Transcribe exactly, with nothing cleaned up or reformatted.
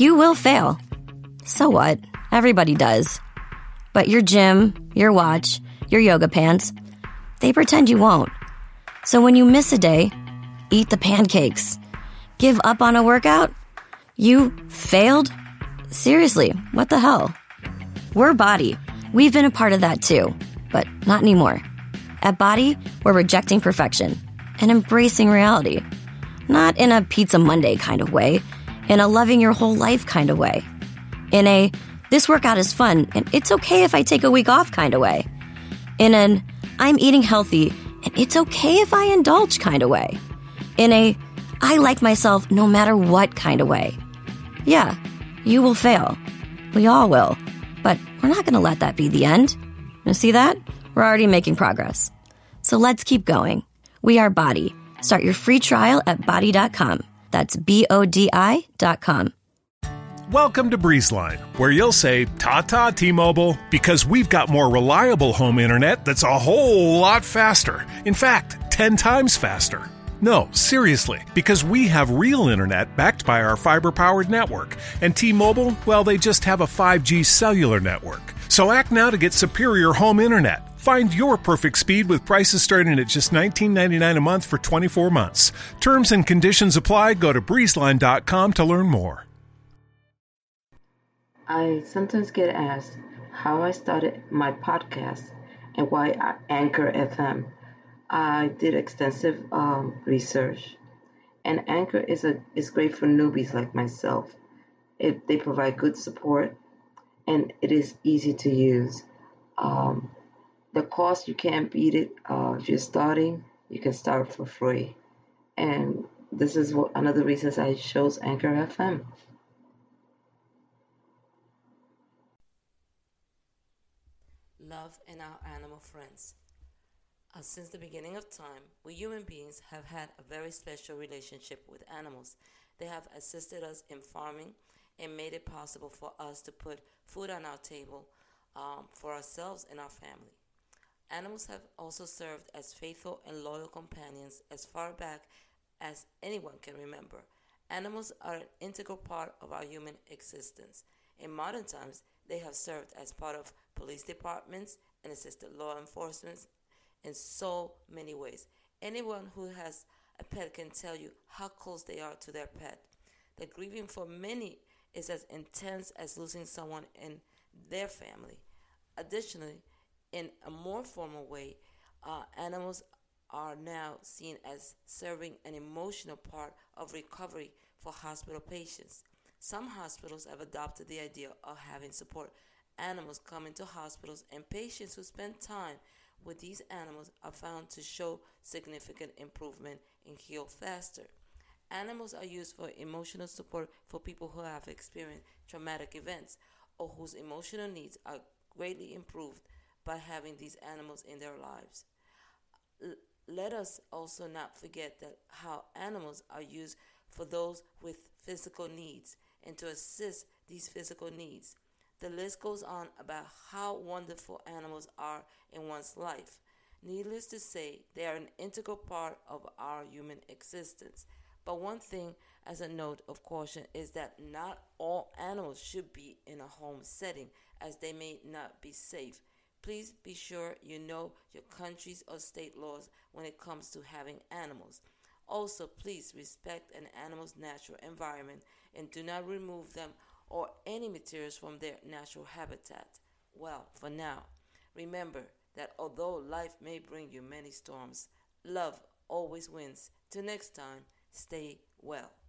You will fail. So what? Everybody does. But your gym, your watch, your yoga pants, they pretend you won't. So when you miss a day, eat the pancakes. Give up on a workout? You failed? Seriously, what the hell? We're Body. We've been a part of that too, but not anymore. At Body, we're rejecting perfection and embracing reality. Not in a Pizza Monday kind of way, in a loving your whole life kind of way. In a, this workout is fun and it's okay if I take a week off kind of way. In an, I'm eating healthy and it's okay if I indulge kind of way. In a, I like myself no matter what kind of way. Yeah, you will fail. We all will. But we're not going to let that be the end. You see that? We're already making progress. So let's keep going. We are Body. Start your free trial at body dot com. That's B O D I dot com. Welcome to BreezeLine, where you'll say, ta-ta T-Mobile, because we've got more reliable home internet that's a whole lot faster. In fact, ten times faster. No, seriously, because we have real internet backed by our fiber-powered network. And T-Mobile, well, they just have a five G cellular network. So act now to get superior home internet. Find your perfect speed with prices starting at just nineteen ninety-nine a month for twenty-four months. Terms and conditions apply. Go to breezeline dot com to learn more. I sometimes get asked how I started my podcast and why I Anchor F M. I did extensive um, research, and Anchor is a is great for newbies like myself. It, they provide good support, and it is easy to use. Um, the cost, you can't beat it. Uh, if you're starting, you can start for free, and this is what, one of the reasons I chose Anchor F M. Love and our animal friends. Uh, since the beginning of time, we human beings have had a very special relationship with animals. They have assisted us in farming and made it possible for us to put food on our table um, for ourselves and our family. Animals have also served as faithful and loyal companions as far back as anyone can remember. Animals are an integral part of our human existence. In modern times, they have served as part of police departments and assisted law enforcement in so many ways. Anyone who has a pet can tell you how close they are to their pet. The grieving for many is as intense as losing someone in their family. Additionally, in a more formal way, uh, animals are now seen as serving an emotional part of recovery for hospital patients. Some hospitals have adopted the idea of having support animals come into hospitals, and patients who spend time with these animals are found to show significant improvement and heal faster. Animals are used for emotional support for people who have experienced traumatic events or whose emotional needs are greatly improved by having these animals in their lives. L- let us also not forget that how animals are used for those with physical needs and to assist these physical needs. The list goes on about how wonderful animals are in one's life. Needless to say, they are an integral part of our human existence. But one thing as a note of caution is that not all animals should be in a home setting, as they may not be safe. Please be sure you know your country's or state laws when it comes to having animals. Also, please respect an animal's natural environment and do not remove them or any materials from their natural habitat. Well, for now, remember that although life may bring you many storms, love always wins. Till next time, stay well.